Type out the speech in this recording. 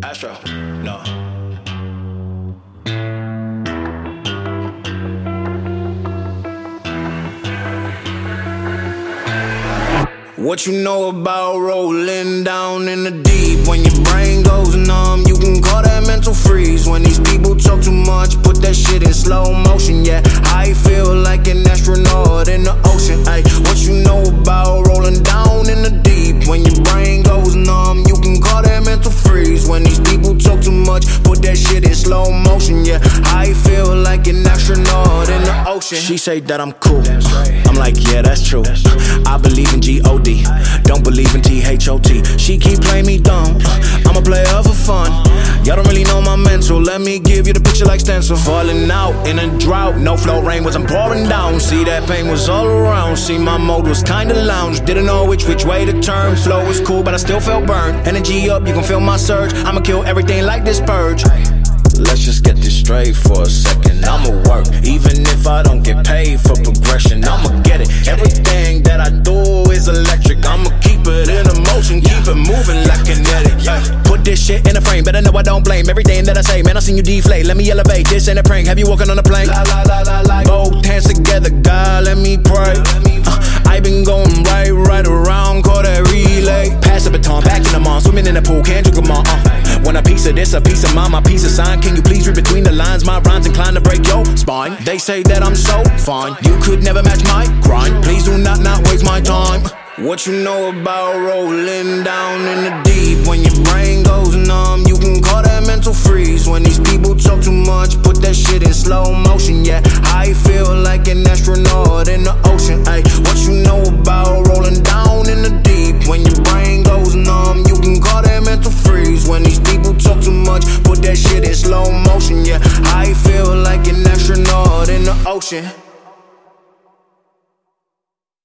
Astro, no. What you know about rolling down in the deep? When your brain goes numb, you can call that mental freeze. When these people talk too much, put that shit in slow motion. Yeah, I feel like an astronaut in the ocean. Ay, what you know about rolling down in the deep? When your brain goes numb, you can call that mental freeze. When these people talk too much, put that shit in slow motion. Yeah, I feel like an astronaut in the ocean. She say that I'm cool, I'm like, yeah, that's true. I believe in G-O-D, don't believe in T-H-O-T. She keep playing me dumb, I'm a player for fun. Y'all don't really know my mental, let me give you the picture like stencil. Falling out in a drought, no flow rain wasn't pouring down. See, that pain was all around, see my mode was kinda lounge. Didn't know which way to turn, flow was cool but I still felt burned. Energy up, you can feel my surge, I'ma kill everything like this purge. Let's just get this straight for a second. I'ma work, even if I don't get paid for progression. I'ma get it, everything that I do is electric. I'ma keep it in motion, keep it moving like kinetic. Put this shit in a frame, better know I don't blame everything that I say. Man, I seen you deflate, let me elevate. This ain't a prank, have you walking on a plane? Both hands together, God, let me pray. I been going right around, call that relay. Pass the baton, back in the mall, swimming in the pool, can't drink them all. Want a piece of this, a piece of mine, my piece of sign. Can you please read between the lines? My rhymes inclined to break your spine. They say that I'm so fine, you could never match my grind. Please do not waste my time. What you know about rolling down in the deep? When your brain goes numb, you can call that mental freeze. When these people talk too much, put that shit in slow motion. Yeah, I feel like an astronaut in the ocean. Ay, what you know about rolling down in the deep? When your brain goes numb, you can call that mental freeze. When these people talk too much, put that shit in slow motion. Yeah, I feel like an astronaut in the ocean.